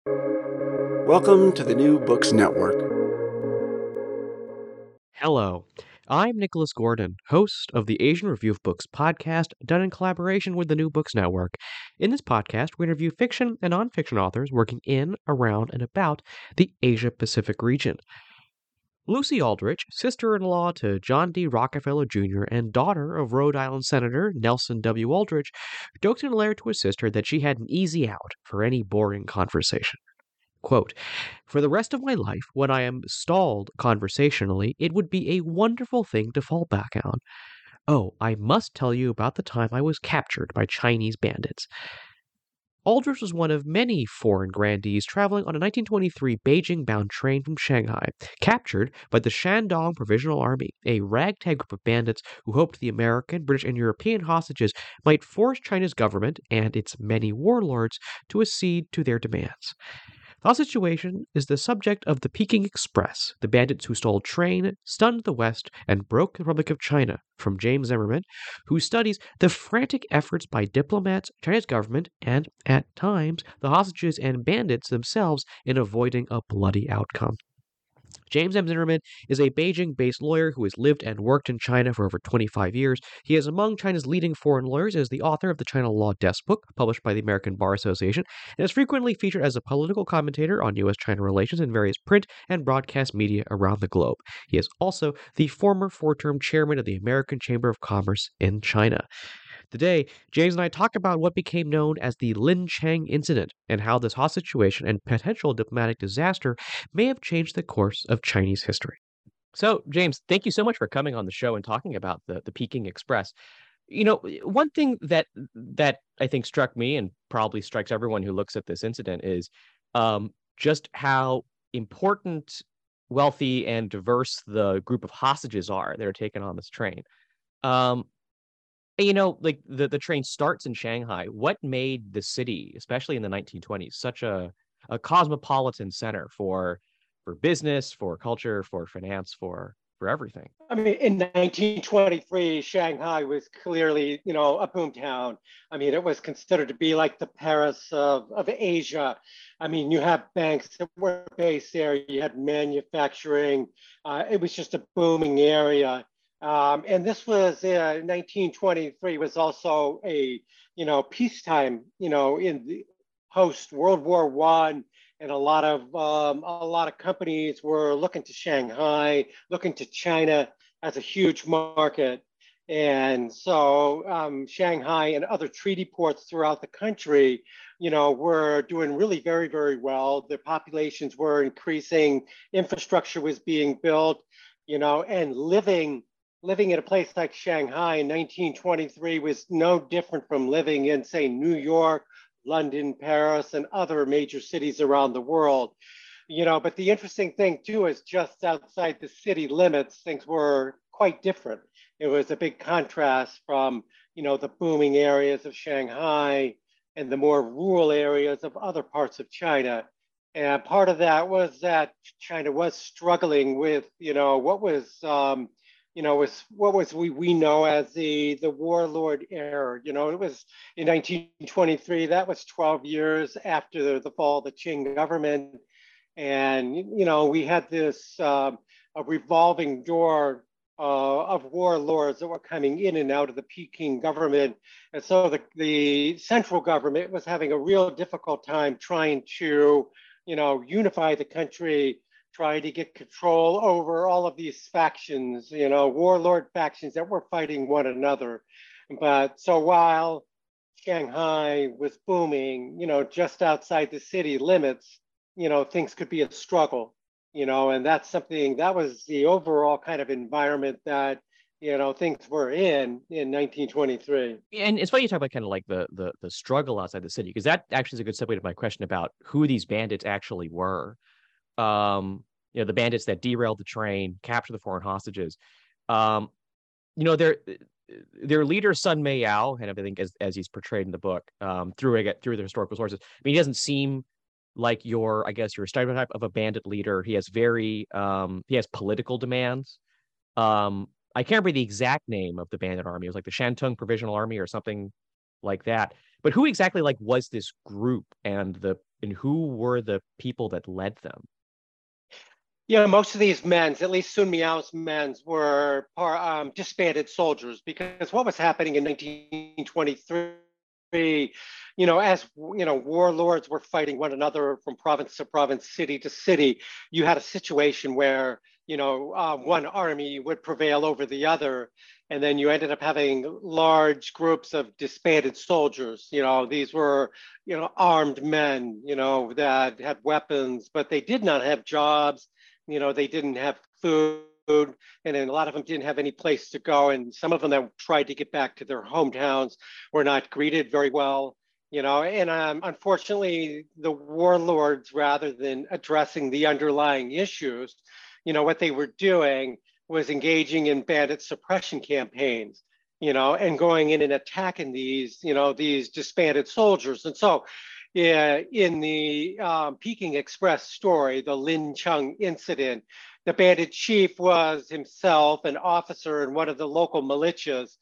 Welcome to the New Books Network. Hello, I'm Nicholas Gordon, host of the Asian Review of Books podcast, done in collaboration with the New Books Network. In this podcast, we interview fiction and nonfiction authors working in, around, and about the Asia Pacific region. Lucy Aldrich, sister-in-law to John D. Rockefeller Jr. and daughter of Rhode Island Senator Nelson W. Aldrich, joked in a letter to his sister that she had an easy out for any boring conversation. Quote, "For the rest of my life, when I am stalled conversationally, it would be a wonderful thing to fall back on. Oh, I must tell you about the time I was captured by Chinese bandits." Aldrich was one of many foreign grandees traveling on a 1923 Beijing-bound train from Shanghai, captured by the Shandong Provisional Army, a ragtag group of bandits who hoped the American, British, and European hostages might force China's government and its many warlords to accede to their demands. The situation is the subject of the Peking Express, the bandits who stole train, stunned the West, and broke the Republic of China, from James Zimmerman, who studies the frantic efforts by diplomats, China's government, and, at times, the hostages and bandits themselves in avoiding a bloody outcome. James M. Zimmerman is a Beijing-based lawyer who has lived and worked in China for over 25 years. He is among China's leading foreign lawyers and is the author of the China Law Desk book, published by the American Bar Association, and is frequently featured as a political commentator on U.S.-China relations in various print and broadcast media around the globe. He is also the former four-term chairman of the American Chamber of Commerce in China. Today, James and I talk about what became known as the Lin Chang incident and how this hostage situation and potential diplomatic disaster may have changed the course of Chinese history. So, James, thank you so much for coming on the show and talking about the Peking Express. You know, one thing that I think struck me and probably strikes everyone who looks at this incident is just how important, wealthy, and diverse the group of hostages are that are taken on this train. Um, like the train starts in Shanghai. What made the city, especially in the 1920s, such a cosmopolitan center for business, for culture, for finance, for everything? I mean, in 1923, Shanghai was clearly, a boomtown. I mean, it was considered to be like the Paris of Asia. I mean, you have banks that were based there, you had manufacturing. It was just a booming area. And this was 1923 was also a peacetime in the post World War One, and a lot of companies were looking to Shanghai, looking to China as a huge market. And so Shanghai and other treaty ports throughout the country, were doing really very, very well. Their populations were increasing, infrastructure was being built, and living in a place like Shanghai in 1923 was no different from living in, say, New York, London, Paris, and other major cities around the world. But the interesting thing too is just outside the city limits, things were quite different. It was a big contrast from, the booming areas of Shanghai and the more rural areas of other parts of China. And part of that was that China was struggling with, what was we know as the warlord era. It was in 1923. That was 12 years after the fall of the Qing government, and we had this a revolving door of warlords that were coming in and out of the Peking government, and so the central government was having a real difficult time trying to unify the country, trying to get control over all of these factions, warlord factions that were fighting one another. But so while Shanghai was booming, just outside the city limits, things could be a struggle, and that's something that was the overall kind of environment that, things were in 1923. And it's funny you talk about kind of like the struggle outside the city, because that actually is a good segue to my question about who these bandits actually were. The bandits that derailed the train, captured the foreign hostages. Their leader, Sun Meiyao, and I think as he's portrayed in the book, through the historical sources. I mean, he doesn't seem like your stereotype of a bandit leader. He has he has political demands. I can't remember the exact name of the bandit army. It was like the Shantung Provisional Army or something like that. But who exactly like was this group, and who were the people that led them? Yeah, most of these men's, at least Sun Miao's men's, were disbanded soldiers because what was happening in 1923, as warlords were fighting one another from province to province, city to city, you had a situation where one army would prevail over the other, and then you ended up having large groups of disbanded soldiers. These were armed men, that had weapons, but they did not have jobs. They didn't have food, and then a lot of them didn't have any place to go. And some of them that tried to get back to their hometowns were not greeted very well. And unfortunately, the warlords, rather than addressing the underlying issues, what they were doing was engaging in bandit suppression campaigns, and going in and attacking these disbanded soldiers. And so in the Peking Express story, the Lin Chung incident, the bandit chief was himself an officer in one of the local militias.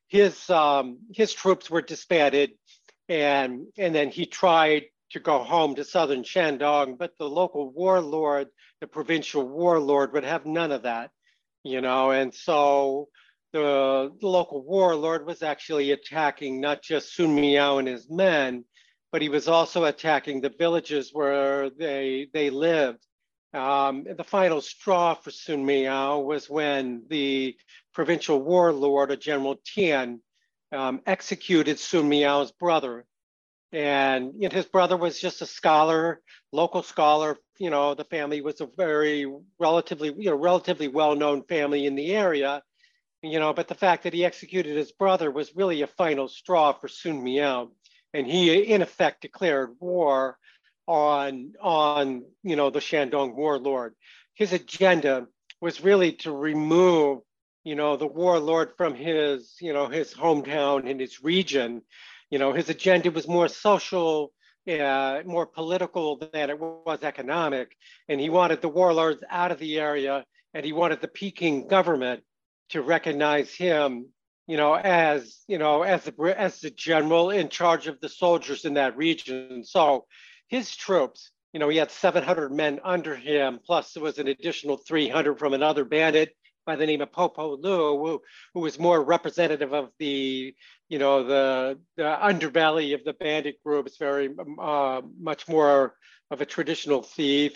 His troops were disbanded, and then he tried to go home to southern Shandong, but the local warlord, the provincial warlord, would have none of that, and so the local warlord was actually attacking not just Sun Miao and his men, but he was also attacking the villages where they lived. The final straw for Sun Miao was when the provincial warlord, General Tian, executed Sun Miao's brother. And his brother was just a scholar, local scholar. The family was a very relatively well-known family in the area. But the fact that he executed his brother was really a final straw for Sun Miao, and he in effect declared war on the Shandong warlord. His agenda was really to remove the warlord from his his hometown and his region. His agenda was more social, more political than it was economic, and he wanted the warlords out of the area, and he wanted the Peking government to recognize him as the general in charge of the soldiers in that region. So his troops, he had 700 men under him, plus there was an additional 300 from another bandit by the name of Popo Lu, who was more representative of the underbelly of the bandit group. It's very much more of a traditional thief,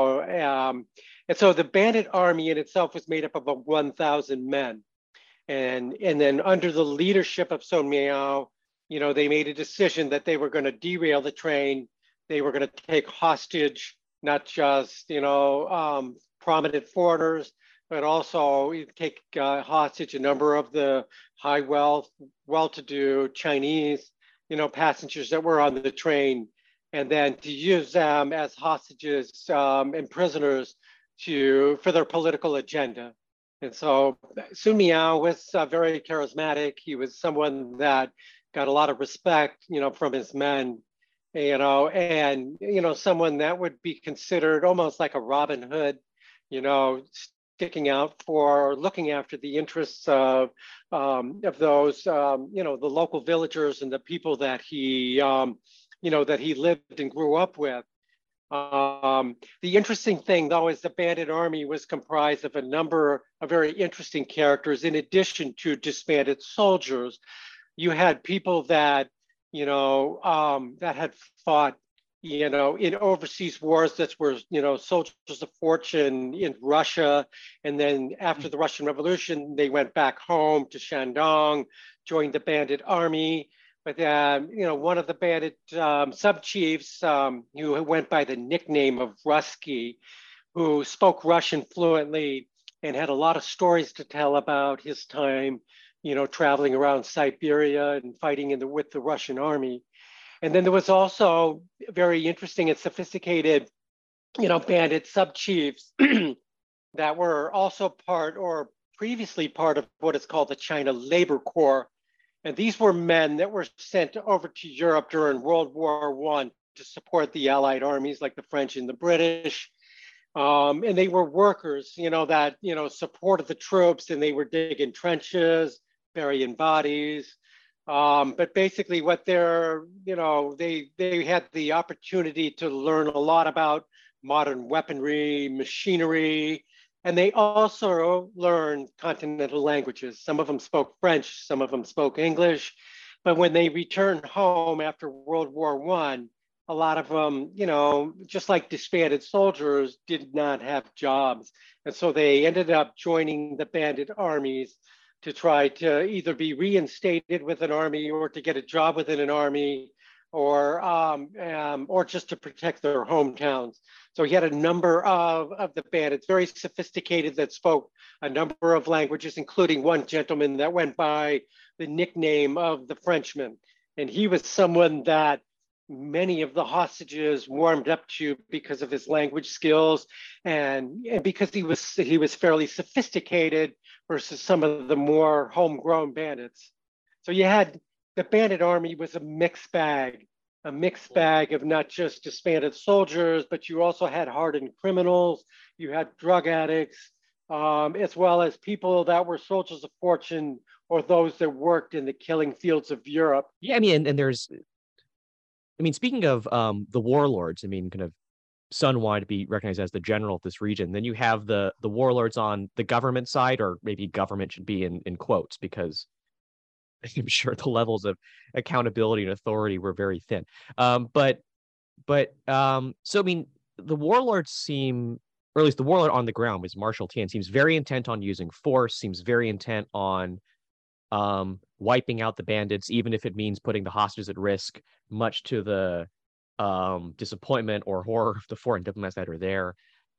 and so the bandit army in itself was made up of 1,000 men. And then under the leadership of Sun Miao, they made a decision that they were going to derail the train. They were going to take hostage, not just, prominent foreigners, but also take hostage a number of the high wealth, well-to-do Chinese, passengers that were on the train, and then to use them as hostages and prisoners for their political agenda. And so Sun Miao was very charismatic. He was someone that got a lot of respect, from his men, and someone that would be considered almost like a Robin Hood, sticking out for looking after the interests of those, the local villagers and the people that he, that he lived and grew up with. The interesting thing, though, is the bandit army was comprised of a number of very interesting characters. In addition to disbanded soldiers, you had people that, that had fought, in overseas wars that were, soldiers of fortune in Russia. And then after the Russian Revolution, they went back home to Shandong, joined the bandit army. But one of the bandit sub-chiefs, who went by the nickname of Rusky, who spoke Russian fluently and had a lot of stories to tell about his time, traveling around Siberia and fighting with the Russian army. And then there was also very interesting and sophisticated, bandit sub-chiefs that were also part or previously part of what is called the China Labor Corps. And these were men that were sent over to Europe during World War I to support the Allied armies like the French and the British. And they were workers, that, supported the troops, and they were digging trenches, burying bodies, But basically what they had the opportunity to learn a lot about modern weaponry, machinery, and they also learned continental languages. Some of them spoke French, some of them spoke English. But when they returned home after World War I, a lot of them, just like disbanded soldiers, did not have jobs. And so they ended up joining the bandit armies to try to either be reinstated with an army or to get a job within an army or just to protect their hometowns. So he had a number of the bandits, very sophisticated, that spoke a number of languages, including one gentleman that went by the nickname of the Frenchman. And he was someone that many of the hostages warmed up to because of his language skills and because he was fairly sophisticated versus some of the more homegrown bandits. So you had the bandit army was a mixed bag of not just disbanded soldiers, but you also had hardened criminals, you had drug addicts, as well as people that were soldiers of fortune or those that worked in the killing fields of Europe. Yeah, I mean, and there's, I mean, speaking of the warlords, I mean, kind of Sun wanted to be recognized as the general of this region. Then you have the warlords on the government side, or maybe government should be in quotes, because I'm sure the levels of accountability and authority were very thin. But so I mean, the warlords seem, or at least the warlord on the ground was Marshal Tien, seems very intent on using force, seems very intent on wiping out the bandits, even if it means putting the hostages at risk, much to the disappointment or horror of the foreign diplomats that are there.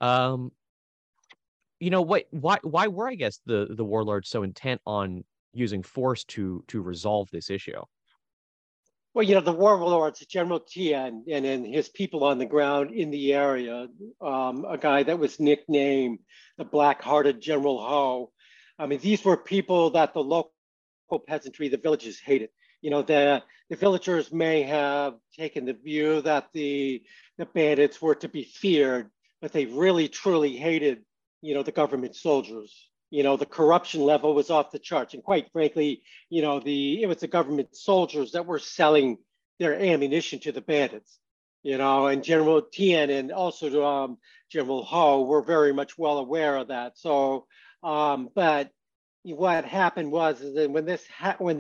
Why were, I guess, the warlords so intent on using force to resolve this issue? Well, the warlords, General Tien and his people on the ground in the area, a guy that was nicknamed the Black-Hearted General Ho. I mean, these were people that the local peasantry, the villages, hated. The villagers may have taken the view that the bandits were to be feared, but they really, truly hated, the government soldiers. The corruption level was off the charts. And quite frankly, it was the government soldiers that were selling their ammunition to the bandits, and General Tien and also General Ho were very much well aware of that. So, but what happened was that when this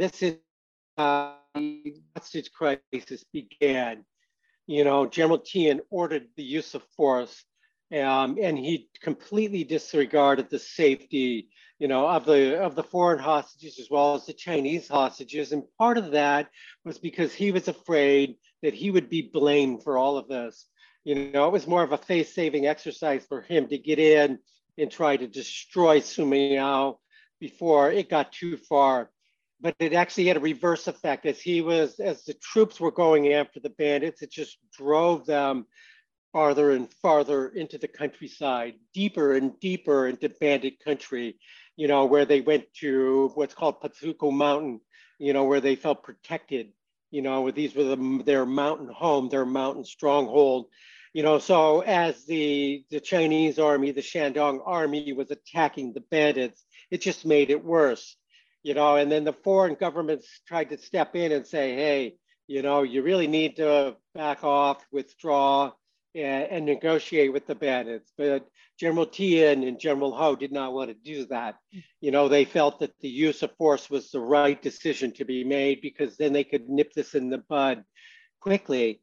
hostage crisis began, General Tien ordered the use of force, and he completely disregarded the safety, of the foreign hostages as well as the Chinese hostages. And part of that was because he was afraid that he would be blamed for all of this. It was more of a face-saving exercise for him to get in and try to destroy Sui Miao before it got too far. But it actually had a reverse effect. As the troops were going after the bandits, it just drove them farther and farther into the countryside, deeper and deeper into bandit country, where they went to what's called Patsuko Mountain, where they felt protected, where these were their mountain home, their mountain stronghold. So as the Chinese army, the Shandong army was attacking the bandits, it just made it worse. And then the foreign governments tried to step in and say, hey, you really need to back off, withdraw, and negotiate with the bandits. But General Tien and General Ho did not want to do that. They felt that the use of force was the right decision to be made, because then they could nip this in the bud quickly,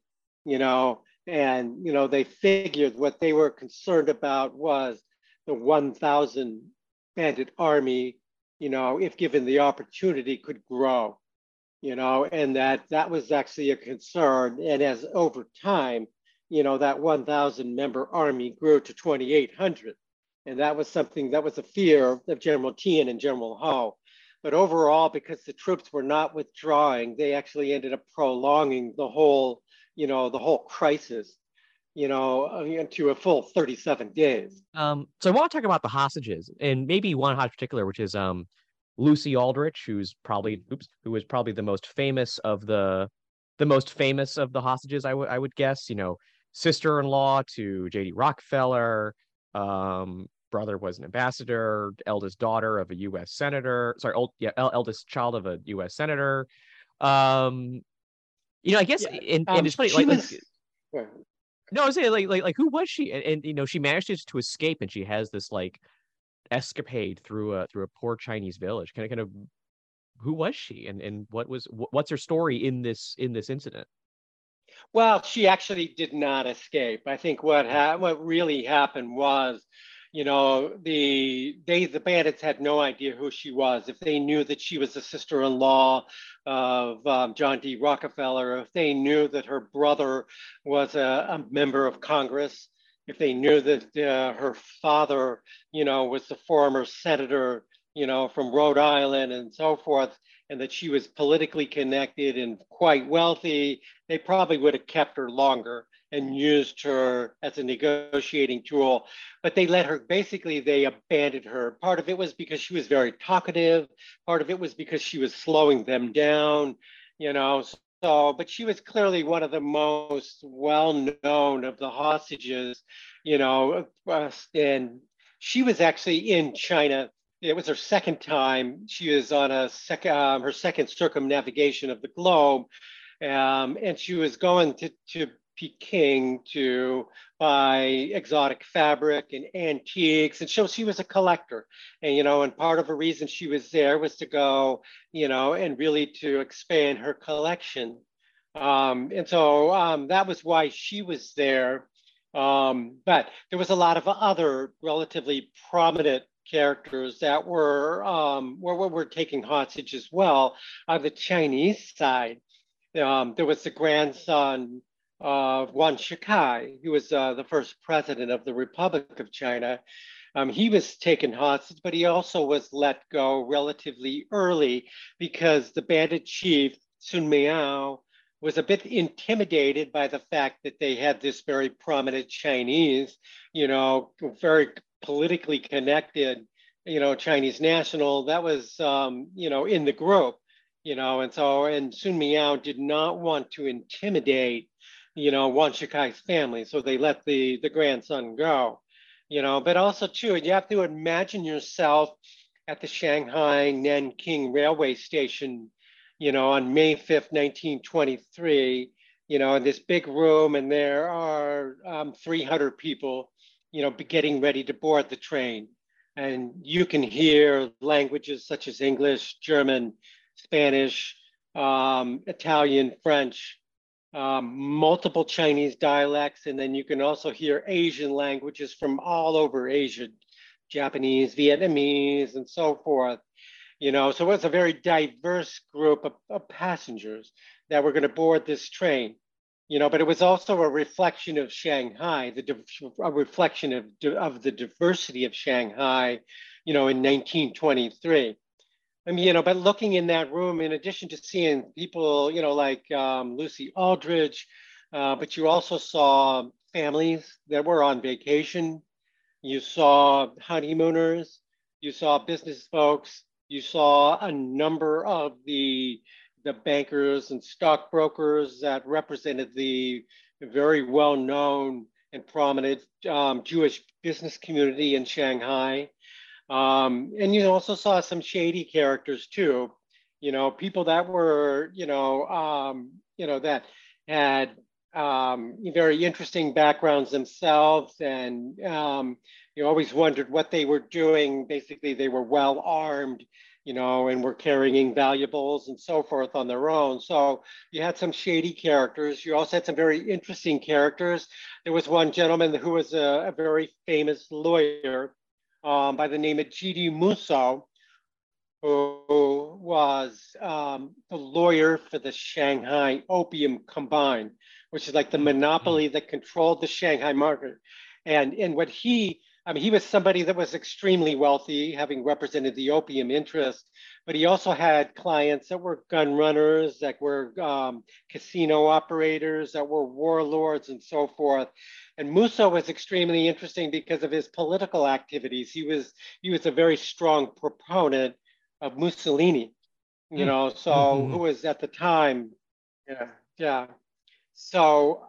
and, they figured what they were concerned about was the 1,000 bandit army, if given the opportunity, could grow, and that was actually a concern. And as over time, that 1,000 member army grew to 2,800. And that was something that was a fear of General Tien and General Ho. But overall, because the troops were not withdrawing, they actually ended up prolonging the whole crisis, into a full 37 days. So I want to talk about the hostages, and maybe one hostage in particular, which is Lucy Aldrich, who was probably the most famous of the hostages, I would guess. Sister-in-law to J.D. Rockefeller, brother was an ambassador, eldest daughter of a U.S. senator. Eldest child of a U.S. senator. I guess, Yeah. and it's funny, She was. no, I was saying, who was she? And she managed to escape, and she has this like escapade through a poor Chinese village. Kind of, who was she, and what's her story in this incident? Well, she actually did not escape. I think what really happened was, the bandits had no idea who she was. If they knew that she was the sister-in-law of John D. Rockefeller, if they knew that her brother was a member of Congress, if they knew that her father, was the former senator, from Rhode Island and so forth, and that she was politically connected and quite wealthy, they probably would have kept her longer and used her as a negotiating tool. But they abandoned her. Part of it was because she was very talkative. Part of it was because she was slowing them down, you know. But she was clearly one of the most well-known of the hostages, and she was actually in China. It was her second time. She was on her second circumnavigation of the globe, and she was going to Peking to buy exotic fabric and antiques. And so she was a collector. And part of the reason she was there was to go, and really to expand her collection. And so that was why she was there. But there was a lot of other relatively prominent characters that were taking hostage as well on the Chinese side. There was the grandson of Yuan Shikai, who was the first president of the Republic of China. He was taken hostage, but he also was let go relatively early because the bandit chief, Sun Miao, was a bit intimidated by the fact that they had this very prominent Chinese, very politically connected, Chinese national that was, in the group, and Sun Miao did not want to intimidate, Yuan Shikai's family. So they let the grandson go, but also too, you have to imagine yourself at the Shanghai Nanking railway station, on May 5th, 1923, in this big room, and there are 300 people, getting ready to board the train. And you can hear languages such as English, German, Spanish, Italian, French, multiple Chinese dialects, and then you can also hear Asian languages from all over Asia, Japanese, Vietnamese, and so forth. So it's a very diverse group of passengers that were going to board this train. But it was also a reflection of Shanghai, a reflection of the diversity of Shanghai, in 1923. I mean, but looking in that room, in addition to seeing people, like Lucy Aldridge, but you also saw families that were on vacation. You saw honeymooners. You saw business folks. You saw a number of the bankers and stockbrokers that represented the very well-known and prominent Jewish business community in Shanghai. And you also saw some shady characters too, people that were, that had very interesting backgrounds themselves, and you always wondered what they were doing. Basically, they were well armed, and were carrying valuables and so forth on their own. So you had some shady characters. You also had some very interesting characters. There was one gentleman who was a very famous lawyer by the name of G.D. Musso, who was the lawyer for the Shanghai Opium Combine, which is like the monopoly that controlled the Shanghai market. And what he was somebody that was extremely wealthy, having represented the opium interest, but he also had clients that were gun runners, that were casino operators, that were warlords, and so forth. And Musso was extremely interesting because of his political activities. He was a very strong proponent of Mussolini, who was at the time, yeah. So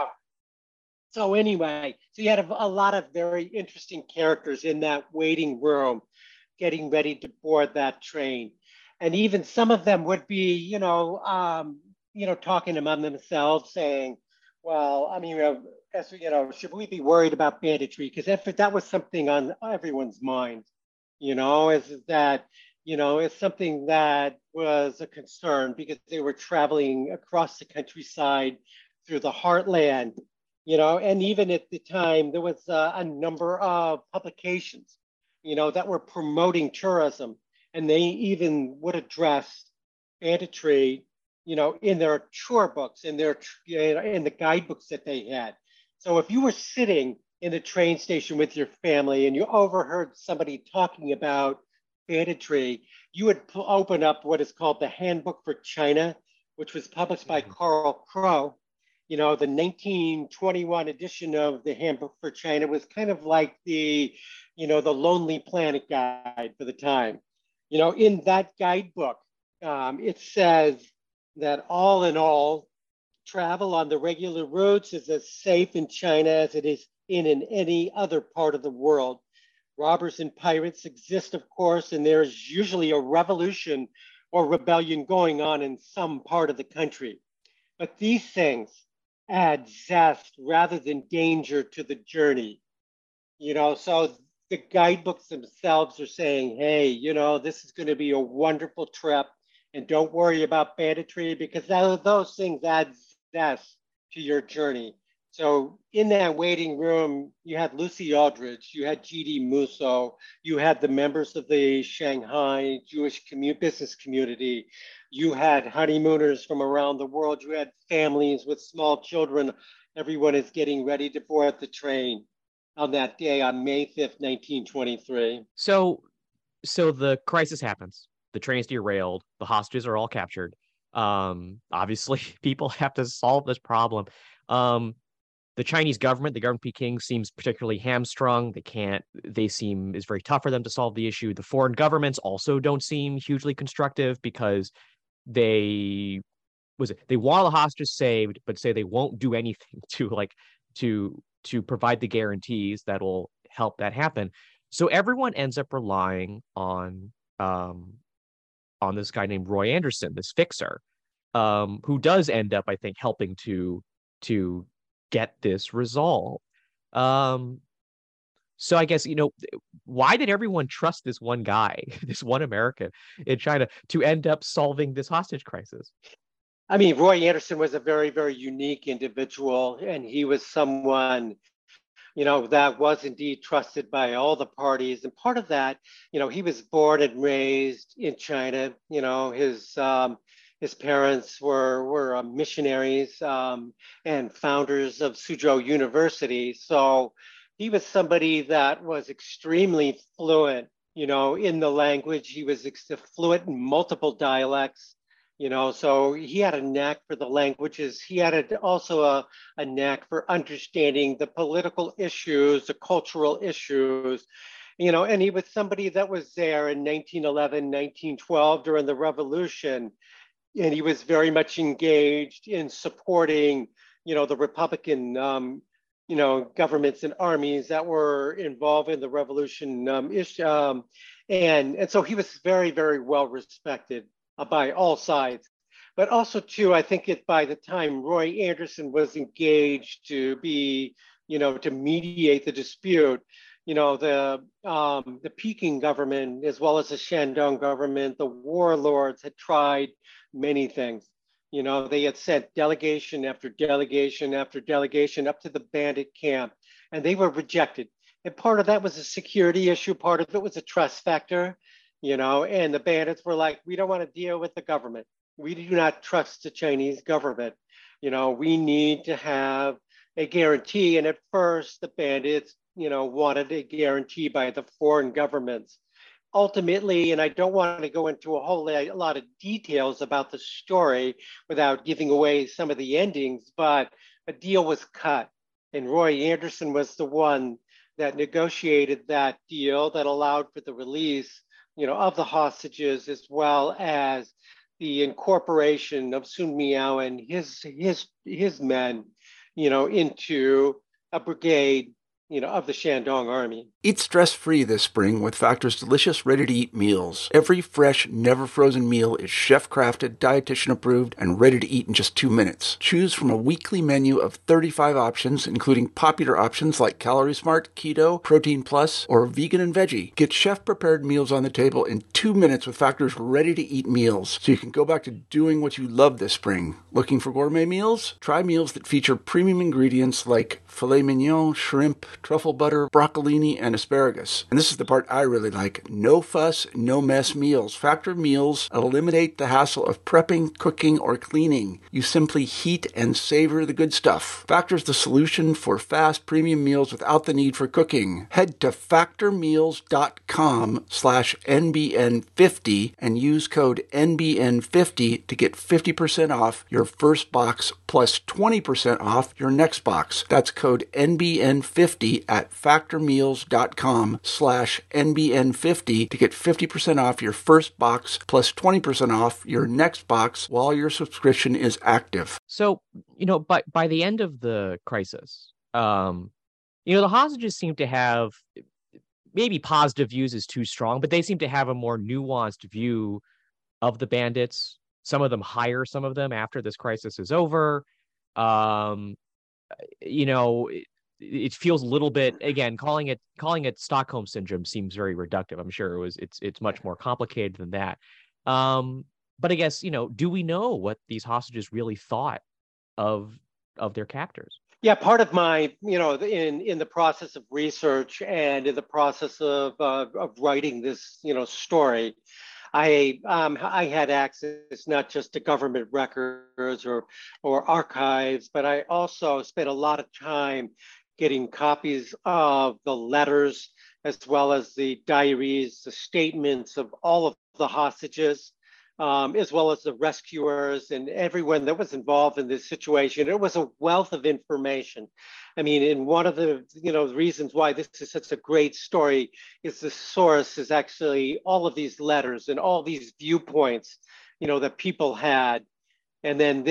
anyway, so you had a lot of very interesting characters in that waiting room, getting ready to board that train. And even some of them would be, talking among themselves, saying, "Well, I mean, as should we be worried about banditry? Because if that was something on everyone's mind, is that, it's something that was a concern because they were traveling across the countryside through the heartland, and even at the time there was a number of publications, that were promoting tourism, and they even would address banditry, in their tour books, in the guidebooks that they had. So if you were sitting in the train station with your family and you overheard somebody talking about banditry, you would open up what is called the Handbook for China, which was published by Carl Crow. The 1921 edition of the Handbook for China was kind of like the Lonely Planet guide for the time. In that guidebook, it says that all in all, travel on the regular routes is as safe in China as it is in any other part of the world. Robbers and pirates exist, of course, and there's usually a revolution or rebellion going on in some part of the country. But these things add zest rather than danger to the journey. So the guidebooks themselves are saying, hey, this is going to be a wonderful trip, and don't worry about banditry because those things add zest to your journey. So in that waiting room, you had Lucy Aldridge, you had G.D. Musso, you had the members of the Shanghai Jewish business community, you had honeymooners from around the world, you had families with small children. Everyone is getting ready to board the train on that day on May 5th, 1923. So the crisis happens. The train's derailed. The hostages are all captured. Obviously, people have to solve this problem. The Chinese government, the government Peking, seems particularly hamstrung. It's very tough for them to solve the issue. The foreign governments also don't seem hugely constructive because they want the hostages saved, but say they won't do anything to provide the guarantees that will help that happen. So everyone ends up relying on this guy named Roy Anderson, this fixer, who does end up, I think, helping to get this resolved. So I guess, why did everyone trust this one guy, this one American in China, to end up solving this hostage crisis? I mean, Roy Anderson was a very, very unique individual, and he was someone, that was indeed trusted by all the parties. And part of that, he was born and raised in China. His parents were missionaries and founders of Suzhou University. So he was somebody that was extremely fluent, in the language. He was fluent in multiple dialects. So he had a knack for the languages. He had also a knack for understanding the political issues, the cultural issues, and he was somebody that was there in 1911, 1912 during the revolution. And he was very much engaged in supporting, the Republican, governments and armies that were involved in the revolution. And so he was very, very well respected by all sides. But also, too, I think by the time Roy Anderson was engaged to be, to mediate the dispute, the Peking government, as well as the Shandong government, the warlords had tried many things. They had sent delegation after delegation after delegation up to the bandit camp, and they were rejected. And part of that was a security issue. Part of it was a trust factor. And the bandits were like, we don't want to deal with the government. We do not trust the Chinese government. We need to have a guarantee. And at first, the bandits, wanted a guarantee by the foreign governments. Ultimately, and I don't want to go into a lot of details about the story without giving away some of the endings, but a deal was cut. And Roy Anderson was the one that negotiated that deal that allowed for the release of the hostages, as well as the incorporation of Sun Miao and his men, into a brigade of the Shandong army. Eat stress-free this spring with Factor's delicious, ready-to-eat meals. Every fresh, never-frozen meal is chef-crafted, dietitian-approved, and ready to eat in just 2 minutes. Choose from a weekly menu of 35 options, including popular options like Calorie Smart, Keto, Protein Plus, or Vegan and Veggie. Get chef-prepared meals on the table in 2 minutes with Factor's ready-to-eat meals, so you can go back to doing what you love this spring. Looking for gourmet meals? Try meals that feature premium ingredients like filet mignon, shrimp, truffle butter, broccolini, and asparagus. And this is the part I really like. No fuss, no mess meals. Factor meals eliminate the hassle of prepping, cooking, or cleaning. You simply heat and savor the good stuff. Factor's the solution for fast premium meals without the need for cooking. Head to factormeals.com/NBN50 and use code NBN50 to get 50% off your first box plus 20% off your next box. That's code NBN50 at factormeals.com/NBN50 to get 50% off your first box plus 20% off your next box while your subscription is active. So, by the end of the crisis, the hostages seem to have, maybe positive views is too strong, but they seem to have a more nuanced view of the bandits. Some of them hire some of them after this crisis is over. It feels a little bit, again, calling it Stockholm syndrome seems very reductive. I'm sure it's much more complicated than that. But I guess, do we know what these hostages really thought of their captors? Yeah, part of my, in the process of research and in the process of writing this, story, I had access not just to government records or archives, but I also spent a lot of time getting copies of the letters as well as the diaries, the statements of all of the hostages, as well as the rescuers and everyone that was involved in this situation. It was a wealth of information. I mean, and one of the reasons why this is such a great story is the source is actually all of these letters and all these viewpoints, that people had. And then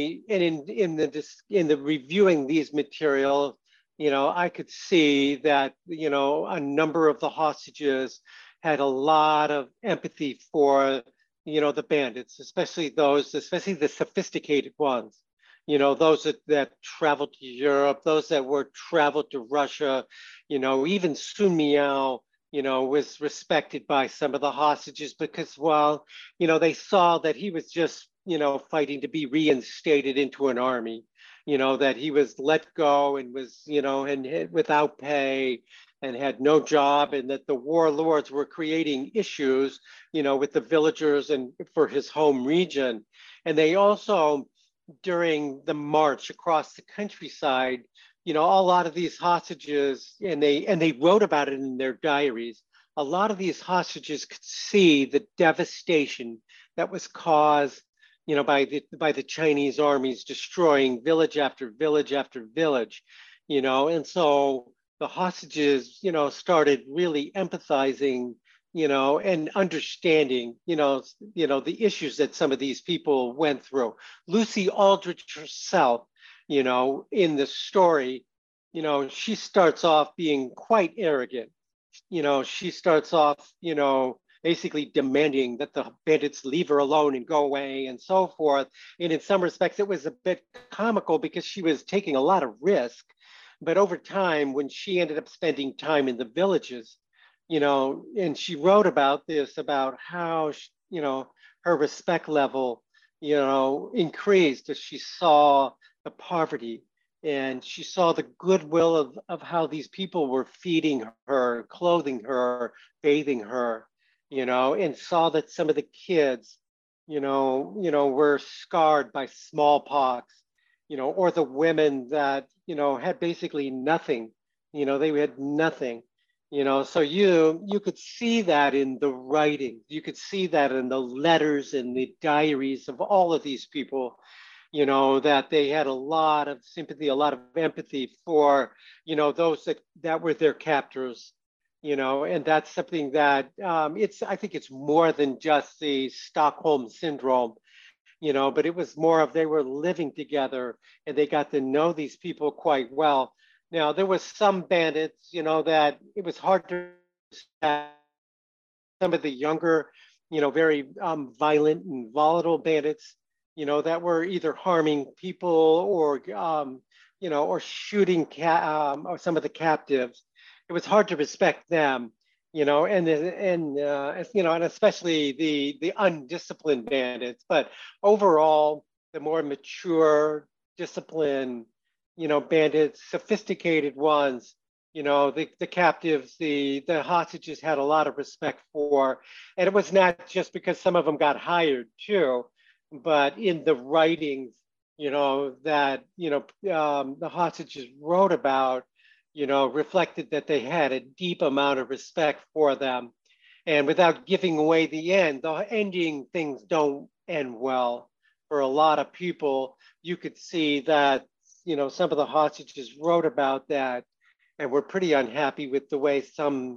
in the reviewing these materials, I could see that, a number of the hostages had a lot of empathy for, the bandits, especially the sophisticated ones, those that traveled to Europe, those that were traveled to Russia, even Sun Miao, was respected by some of the hostages because, well, they saw that he was just, fighting to be reinstated into an army. That he was let go and was, and without pay and had no job, and that the warlords were creating issues, with the villagers and for his home region. And they also, during the march across the countryside, a lot of these hostages, and they wrote about it in their diaries, a lot of these hostages could see the devastation that was caused by the Chinese armies destroying village after village after village, and so the hostages, started really empathizing, and understanding, the issues that some of these people went through. Lucy Aldrich herself, in the story, she starts off being quite arrogant. She starts off, basically demanding that the bandits leave her alone and go away and so forth. And in some respects, it was a bit comical because she was taking a lot of risk. But over time, when she ended up spending time in the villages, and she wrote about this, about how, her respect level, increased as she saw the poverty and she saw the goodwill of how these people were feeding her, clothing her, bathing her, and saw that some of the kids, were scarred by smallpox, or the women that, had basically nothing, they had nothing, so you could see that in the writing, you could see that in the letters and the diaries of all of these people, that they had a lot of sympathy, a lot of empathy for, those that were their captors, and that's something that I think it's more than just the Stockholm syndrome, but it was more of they were living together and they got to know these people quite well. Now, there was some bandits, that it was hard to some of the younger, very violent and volatile bandits, that were either harming people or shooting or some of the captives. It was hard to respect them, and especially the undisciplined bandits. But overall, the more mature, disciplined, bandits, sophisticated ones, the captives, the hostages had a lot of respect for. And it was not just because some of them got hired too, but in the writings, that, the hostages wrote about, reflected that they had a deep amount of respect for them. And without giving away the end, the ending things don't end well for a lot of people. You could see that, some of the hostages wrote about that and were pretty unhappy with the way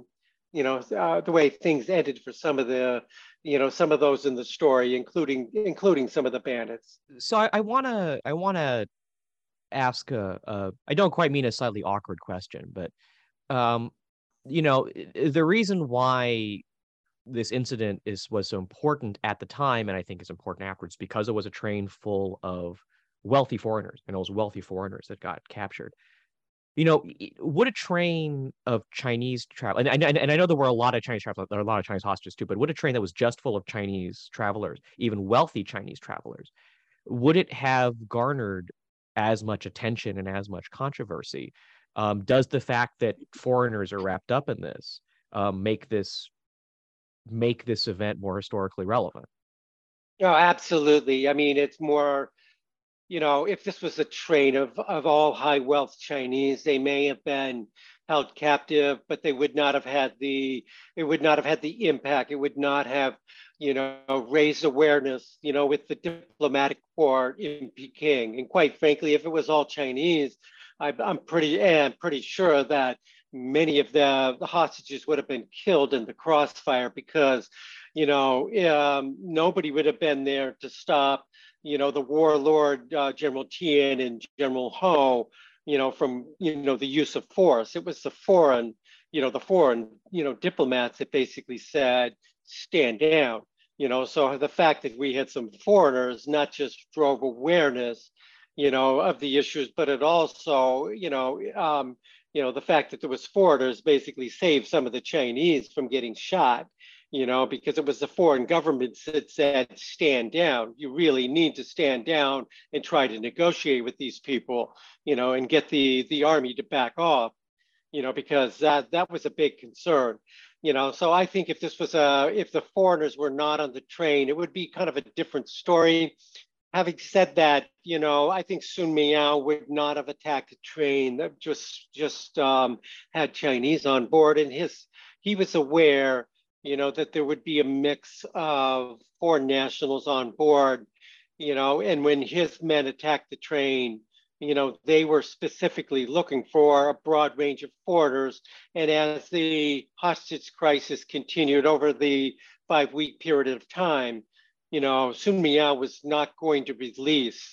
the way things ended for some of some of those in the story, including some of the bandits. So I wanna ask I don't quite mean a slightly awkward question, but um, the reason why this incident was so important at the time, and I think is important afterwards, because it was a train full of wealthy foreigners, and it was wealthy foreigners that got captured. Would a train of Chinese travel, and I know there were a lot of Chinese travelers, there are a lot of Chinese hostages too, but would a train that was just full of Chinese travelers, even wealthy Chinese travelers, would it have garnered as much attention and as much controversy? Does the fact that foreigners are wrapped up in this make this event more historically relevant? No, absolutely. I mean, it's more, if this was a train of all high wealth Chinese, they may have been held captive, but they would not have had it would not have had the impact. It would not have, raised awareness, with the diplomatic corps in Peking. And quite frankly, if it was all Chinese, I'm pretty sure that many of the hostages would have been killed in the crossfire because, nobody would have been there to stop the warlord General Tian and General Ho, from the use of force. It was the foreign diplomats that basically said stand down. So the fact that we had some foreigners not just drove awareness, of the issues, but it also, the fact that there was foreigners basically saved some of the Chinese from getting shot, because it was the foreign governments that said, stand down. You really need to stand down and try to negotiate with these people, and get the army to back off, because that was a big concern. So I think if the foreigners were not on the train, it would be kind of a different story. Having said that, I think Sun Miao would not have attacked a train that just had Chinese on board, and he was aware, that there would be a mix of foreign nationals on board, and when his men attacked the train, they were specifically looking for a broad range of foreigners. And as the hostage crisis continued over the 5-week period of time, Sun Miao was not going to release,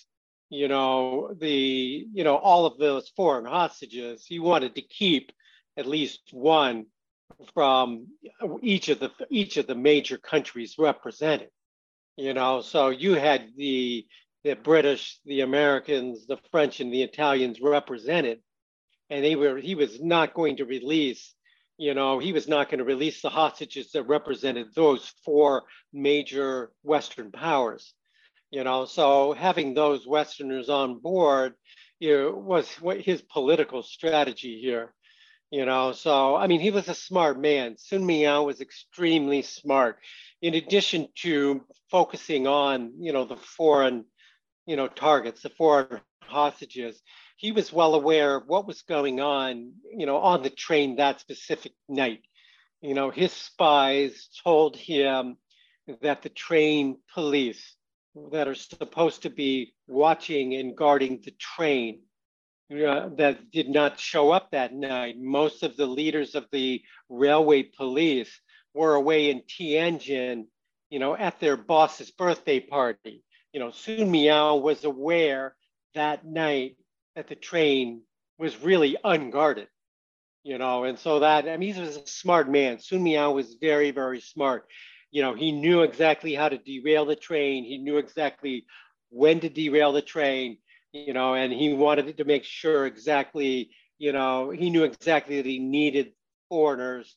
all of those foreign hostages. He wanted to keep at least one from each of the major countries represented. So you had the British, the Americans, the French, and the Italians represented, and he was not going to release. He was not going to release the hostages that represented those four major Western powers. So having those Westerners on board, was what his political strategy here. So I mean, he was a smart man. Sun Miao was extremely smart. In addition to focusing on, the foreign, targets, the foreign hostages, he was well aware of what was going on the train that specific night. His spies told him that the train police that are supposed to be watching and guarding the train, that did not show up that night. Most of the leaders of the railway police were away in Tianjin, at their boss's birthday party. Sun Miao was aware that night that the train was really unguarded, and so that, I mean, he was a smart man. Sun Miao was very, very smart. He knew exactly how to derail the train. He knew exactly when to derail the train, and he wanted to make sure exactly, he knew exactly that he needed foreigners,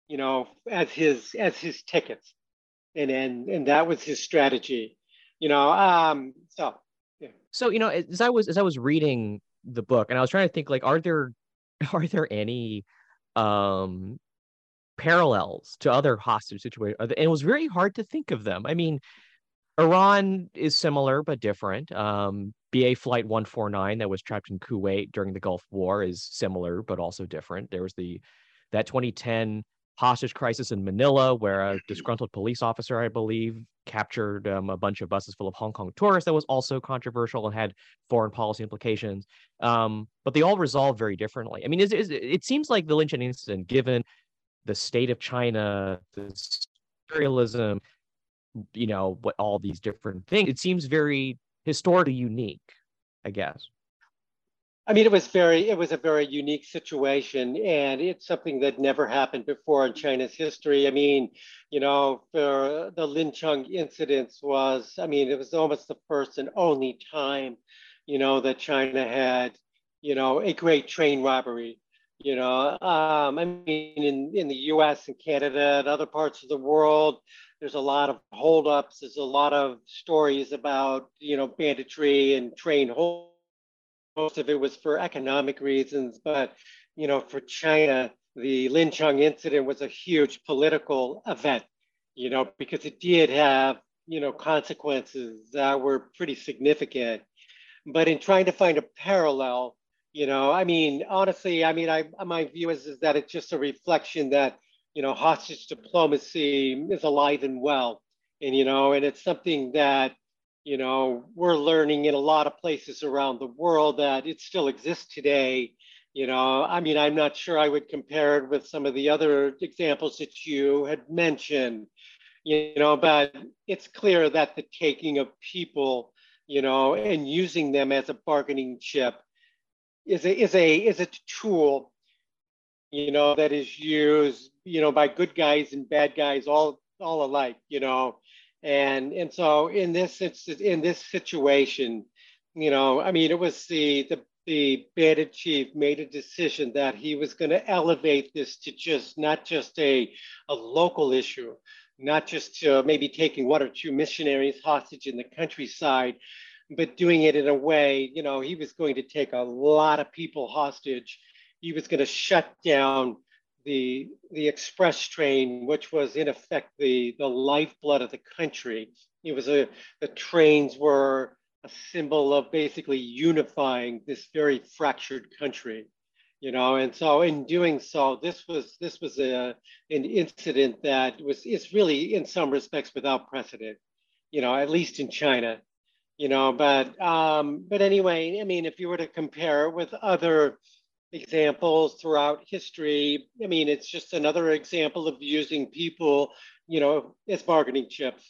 as his tickets. And that was his strategy, so yeah. So, as I was reading the book, and I was trying to think, like, are there any um parallels to other hostage situations? And it was very hard to think of them. I mean, Iran is similar but different. BA Flight 149 that was trapped in Kuwait during the Gulf War is similar but also different. There was that 2010 hostage crisis in Manila where a disgruntled police officer, I believe, captured a bunch of buses full of Hong Kong tourists that was also controversial and had foreign policy implications. But they all resolved very differently. I mean, it seems like the Lin Chen incident, given the state of China, the imperialism, what all these different things. It seems very historically unique, I guess. I mean, it was a very unique situation, and it's something that never happened before in China's history. I mean, for the Lin Chung incidents I mean, it was almost the first and only time, that China had, a great train robbery. I mean, in the U.S. and Canada and other parts of the world, there's a lot of holdups. There's a lot of stories about, banditry and train hold. Most of it was for economic reasons, but for China, the Lin Chung incident was a huge political event, because it did have consequences that were pretty significant. But in trying to find a parallel, I mean, honestly, I mean, my view is that it's just a reflection that hostage diplomacy is alive and well, and it's something that we're learning in a lot of places around the world that it still exists today. I mean, I'm not sure I would compare it with some of the other examples that you had mentioned, but it's clear that the taking of people, and using them as a bargaining chip is a tool, that is used, by good guys and bad guys all alike, and so in this situation, I mean, it was the bandit chief made a decision that he was going to elevate this to just not just a local issue, not just to maybe taking one or two missionaries hostage in the countryside, but doing it in a way, he was going to take a lot of people hostage. He was going to shut down the express train, which was in effect the lifeblood of the country. The trains were a symbol of basically unifying this very fractured country, and so in doing so, this was an incident that is really in some respects without precedent, at least in China. But anyway, I mean, if you were to compare it with other examples throughout history, I mean, it's just another example of using people, as bargaining chips,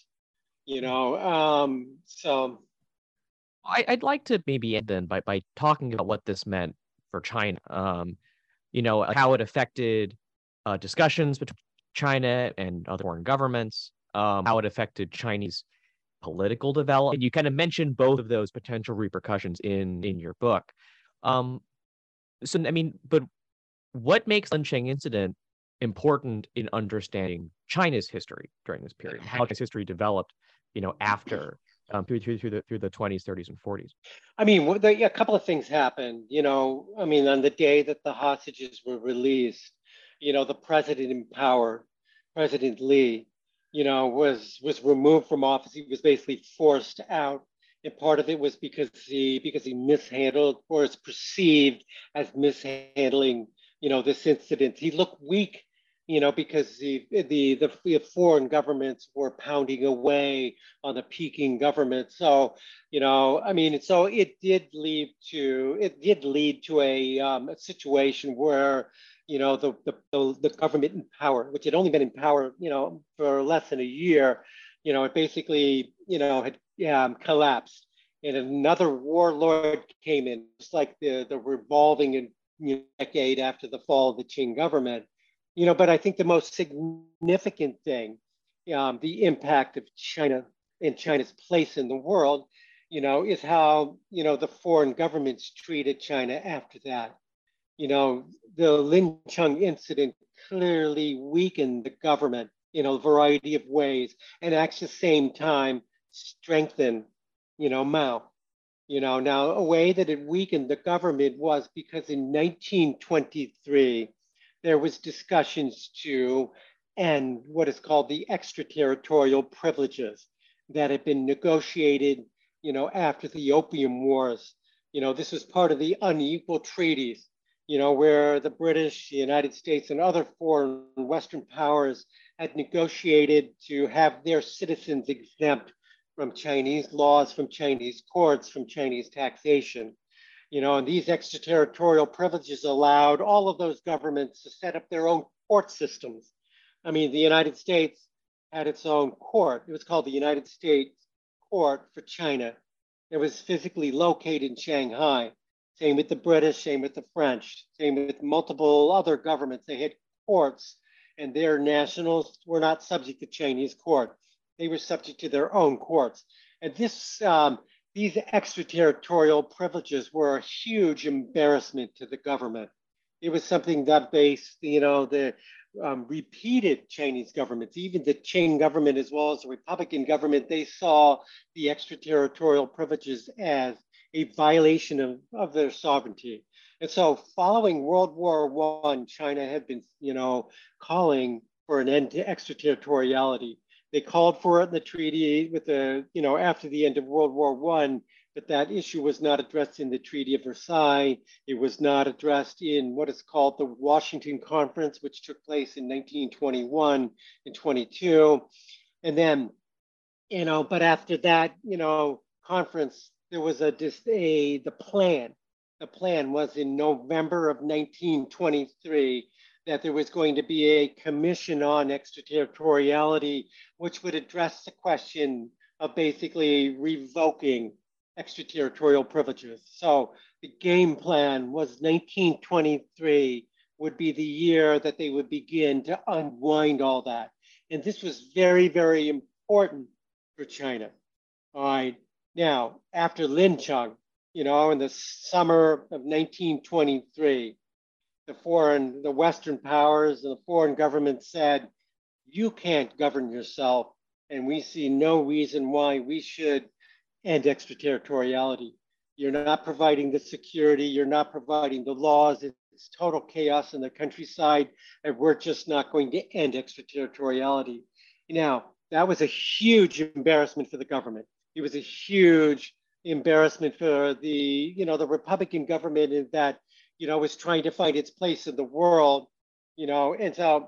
so. I'd like to maybe end then by talking about what this meant for China. How it affected discussions between China and other foreign governments, how it affected Chinese political development. You kind of mentioned both of those potential repercussions in your book. So I mean, but what makes Lin Cheng incident important in understanding China's history during this period, and how China's history developed, after through the 20s, 30s, and 40s? I mean, a couple of things happened. I mean, on the day that the hostages were released, the president in power, President Lee, was removed from office. He was basically forced out, and part of it was because he mishandled, or is perceived as mishandling, this incident. He looked weak, because the foreign governments were pounding away on the Peking government. So, I mean, so it did lead to a situation where, the government in power, which had only been in power, for less than a year, it basically, had collapsed. And another warlord came in. It's like the revolving and decade after the fall of the Qing government. But I think the most significant thing, the impact of China and China's place in the world, is how, the foreign governments treated China after that. The Lin Chung incident clearly weakened the government in a variety of ways, and at the same time strengthened, Mao. Now a way that it weakened the government was because in 1923, there was discussions to end what is called the extraterritorial privileges that had been negotiated, after the Opium Wars. This was part of the unequal treaties, where the British, the United States, and other foreign Western powers had negotiated to have their citizens exempt from Chinese laws, from Chinese courts, from Chinese taxation. And these extraterritorial privileges allowed all of those governments to set up their own court systems. I mean, the United States had its own court. It was called the United States Court for China. It was physically located in Shanghai. Same with the British, same with the French, same with multiple other governments. They had courts, and their nationals were not subject to Chinese court. They were subject to their own courts. And these extraterritorial privileges were a huge embarrassment to the government. It was something that based, the repeated Chinese governments, even the Qing government as well as the Republican government, they saw the extraterritorial privileges as a violation of their sovereignty. And so following World War I, China had been, calling for an end to extraterritoriality. They called for it in the treaty with after the end of World War I, but that issue was not addressed in the Treaty of Versailles. It was not addressed in what is called the Washington Conference, which took place in 1921 and 22. And then, but after that, conference, there was the plan. The plan was in November of 1923 that there was going to be a commission on extraterritoriality, which would address the question of basically revoking extraterritorial privileges. So the game plan was 1923 would be the year that they would begin to unwind all that. And this was very, very important for China. All right. Now, after Lin Chung, in the summer of 1923, the Western powers and the foreign government said, you can't govern yourself, and we see no reason why we should end extraterritoriality. You're not providing the security, you're not providing the laws, it's total chaos in the countryside, and we're just not going to end extraterritoriality. Now, that was a huge embarrassment for the government. It was a huge embarrassment for the Republican government in that, was trying to find its place in the world, and so,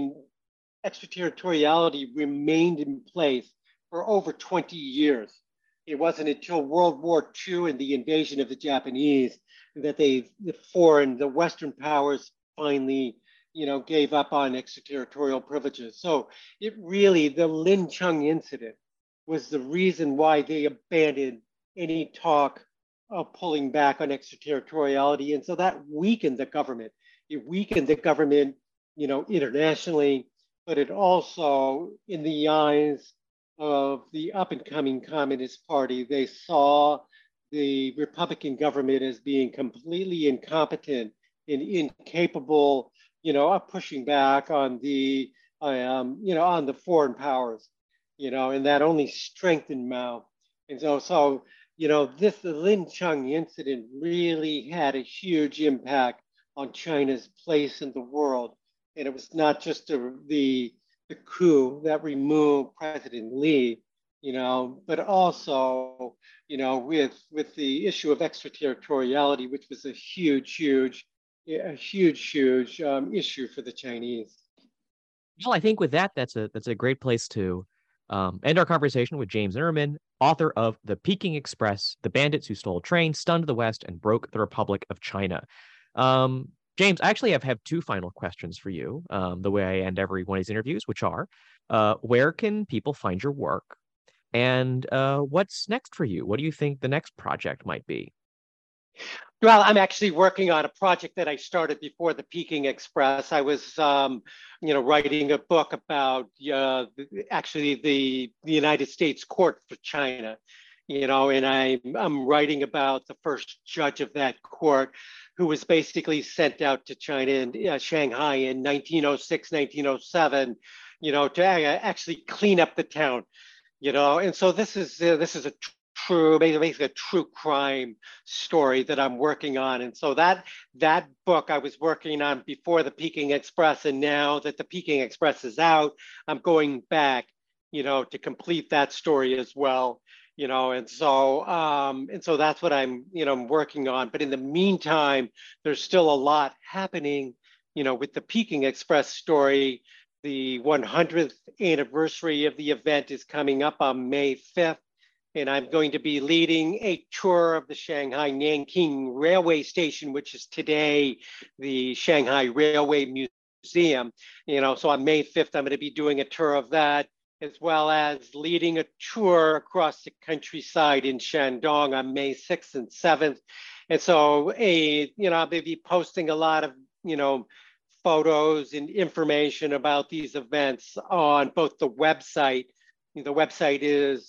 extraterritoriality remained in place for over 20 years. It wasn't until World War II and the invasion of the Japanese that the Western powers finally, gave up on extraterritorial privileges. So the Lin Chung incident was the reason why they abandoned any talk of pulling back on extraterritoriality. And so that weakened the government. It weakened the government, internationally, but it also, in the eyes of the up and coming Communist Party, they saw the Republican government as being completely incompetent and incapable, of pushing back on the, on the foreign powers, and that only strengthened Mao. And so the Lin Chung incident really had a huge impact on China's place in the world. And it was not just the coup that removed President Lee, but also, with the issue of extraterritoriality, which was a huge issue for the Chinese. Well, I think with that, that's a great place to end our conversation with James Zimmerman, author of The Peking Express, The Bandits Who Stole Trains, Stunned the West, and Broke the Republic of China. James, I actually have two final questions for you, the way I end every one of these interviews, which are, where can people find your work? And what's next for you? What do you think the next project might be? Well, I'm actually working on a project that I started before the Peking Express. I was, writing a book about actually the United States Court for China, and I'm writing about the first judge of that court, who was basically sent out to China and Shanghai in 1906, 1907, to actually clean up the town, and so this is a true, basically a true crime story that I'm working on. And so that book I was working on before the Peking Express, and now that the Peking Express is out, I'm going back, to complete that story as well. And so that's what I'm working on. But in the meantime, there's still a lot happening, with the Peking Express story. The 100th anniversary of the event is coming up on May 5th, and I'm going to be leading a tour of the Shanghai Nanking Railway Station, which is today the Shanghai Railway Museum. So on May 5th, I'm going to be doing a tour of that, as well as leading a tour across the countryside in Shandong on May 6th and 7th. And so, I'll be posting a lot of, photos and information about these events on both the website. The website is,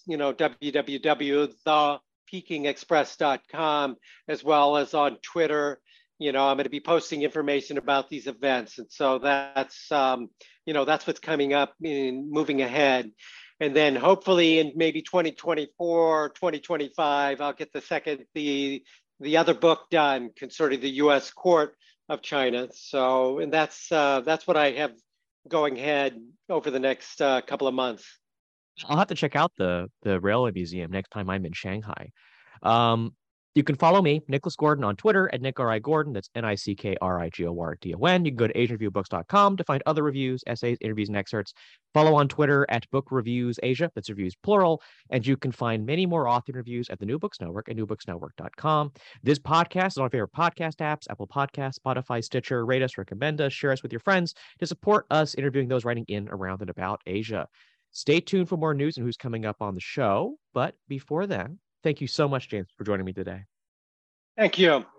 www.thepekingexpress.com, as well as on Twitter. I'm going to be posting information about these events. And so that's what's coming up in moving ahead. And then hopefully in maybe 2024, 2025, I'll get the other book done concerning the U.S. Court of China. So, and that's what I have going ahead over the next couple of months. I'll have to check out the Railway Museum next time I'm in Shanghai. You can follow me, Nicholas Gordon, on Twitter at NickRIGordon. That's NickRIGORDON. You can go to AsianReviewBooks.com to find other reviews, essays, interviews, and excerpts. Follow on Twitter at Book Reviews Asia. That's reviews plural. And you can find many more author interviews at the New Books Network at newbooksnetwork.com. This podcast is on our favorite podcast apps: Apple Podcasts, Spotify, Stitcher. Rate us, recommend us, share us with your friends to support us interviewing those writing in, around, and about Asia. Stay tuned for more news and who's coming up on the show. But before then, thank you so much, James, for joining me today. Thank you.